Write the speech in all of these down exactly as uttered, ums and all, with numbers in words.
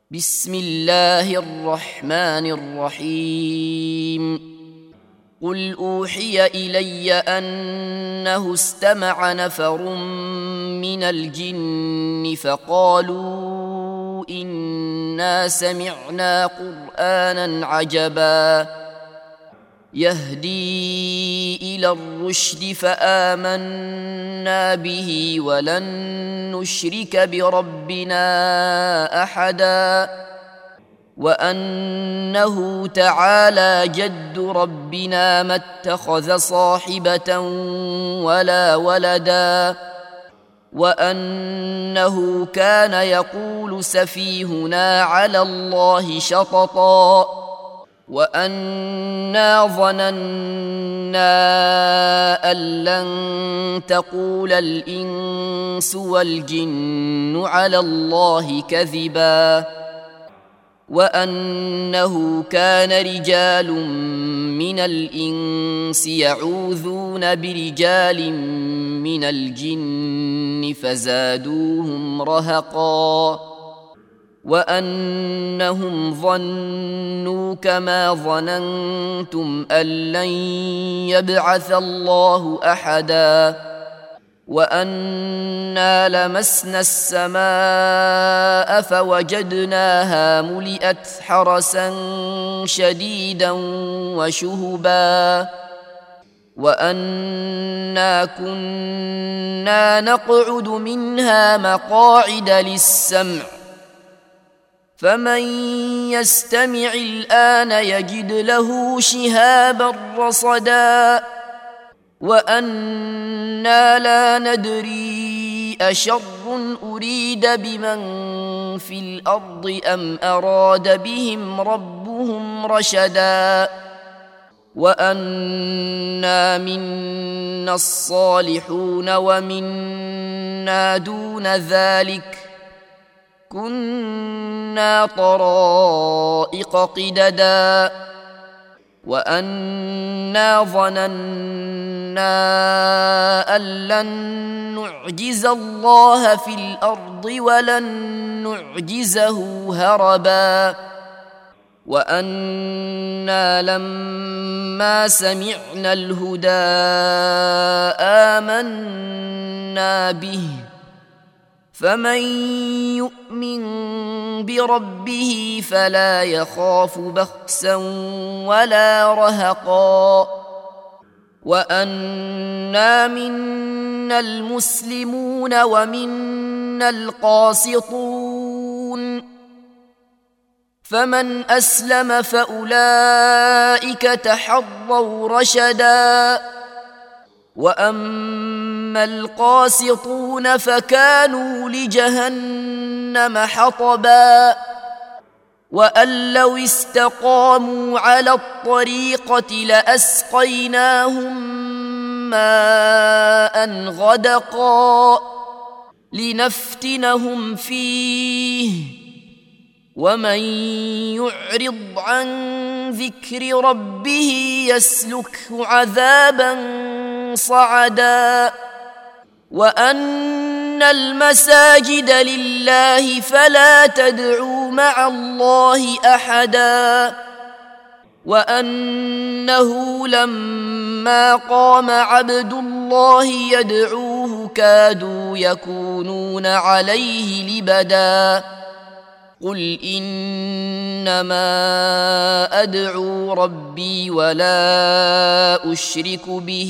بسم الله الرحمن الرحيم قل أوحي إلي أنه استمع نفر من الجن فقالوا إنا سمعنا قرآنا عجبا يهدي إلى الرشد فآمنا به ولن نشرك بربنا أحدا وأنه تعالى جد ربنا ما اتخذ صاحبة ولا ولدا وأنه كان يقول سفيهنا على الله شططا وأنا ظننا أن لن تقول الإنس والجن على الله كذبا وأنه كان رجال من الإنس يعوذون برجال من الجن فزادوهم رهقا وأنهم ظنوا كما ظننتم أن لن يبعث الله أحدا وأنا لمسنا السماء فوجدناها ملئت حرسا شديدا وشهبا وأنا كنا نقعد منها مقاعد للسمع فمن يستمع الآن يجد له شهابا رصدا وأنا لا ندري أشر أريد بمن في الأرض أم أراد بهم ربهم رشدا وأنا منا الصالحون ومنا دون ذلك كنا طرائق قددا وأنا ظننا أن لن نعجز الله في الأرض ولن نعجزه هربا وأنا لما سمعنا الهدى آمنا به فمن يؤمن بربه فلا يخاف بخسا ولا رهقا وأنا منا المسلمون ومنا القاسطون فمن أسلم فأولئك تحروا رشدا وأما القاسطون فكانوا لجهنم حطبا وأن لو استقاموا على الطريقة لأسقيناهم ماء غدقا لنفتنهم فيه ومن يعرض عن ذكر ربه يسلكه عذابا صعدا وأن المساجد لله فلا تدعوا مع الله أحدا وأنه لما قام عبد الله يدعوه كادوا يكونون عليه لبدا قل إنما أدعو ربي ولا أشرك به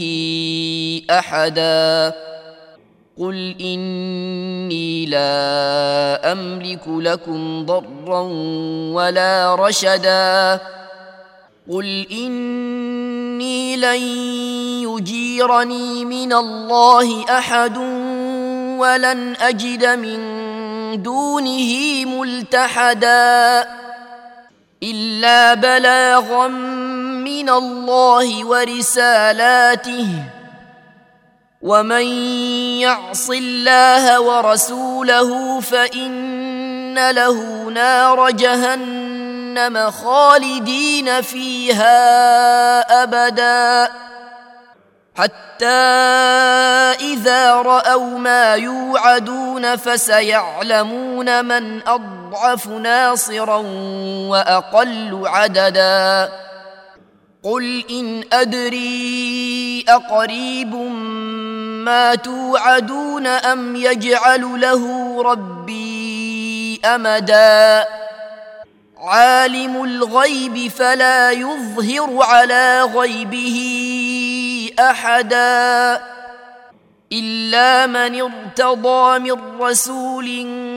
أحدا قل إني لا أملك لكم ضرا ولا رشدا قل إني لن يجيرني من الله أحد ولن أجد من دونه ملتحدا إلا بلاغا من الله ورسالاته ومن يعص الله ورسوله فإن له نار جهنم خالدين فيها أبدا حتى إذا رأوا ما يوعدون فسيعلمون من أضعف ناصرا وأقل عددا قل إن أدري أقريب ما توعدون أم يجعل له ربي أمدا عالم الغيب فلا يظهر على غيبه أحدا إلا من ارتضى من رسول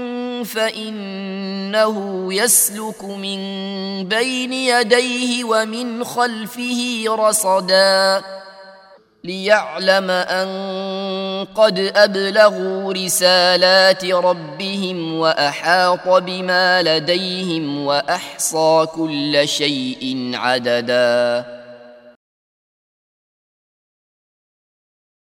فإنه يسلك من بين يديه ومن خلفه رصدا ليعلم أن قد أبلغوا رسالات ربهم وأحاط بما لديهم وأحصى كل شيء عددا.